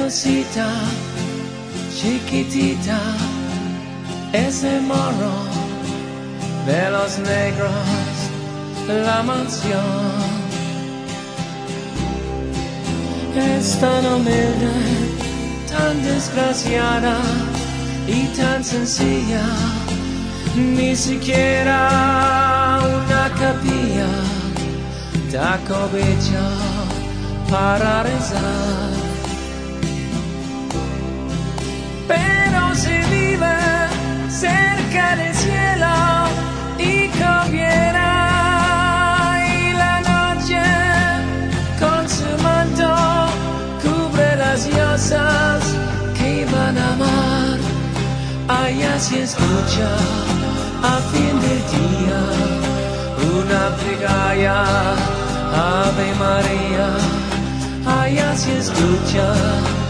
Preciosidad, chiquitita, ese morro de los negros, la mansión. Es tan humilde, tan desgraciada y tan sencilla, ni siquiera una capilla da cobijo para rezar. Pero se vive cerca del cielo y conviene, y la noche con su manto cubre las diosas que van a amar. Allá se escucha a fin del día una plegaria, Ave María. Allá se escucha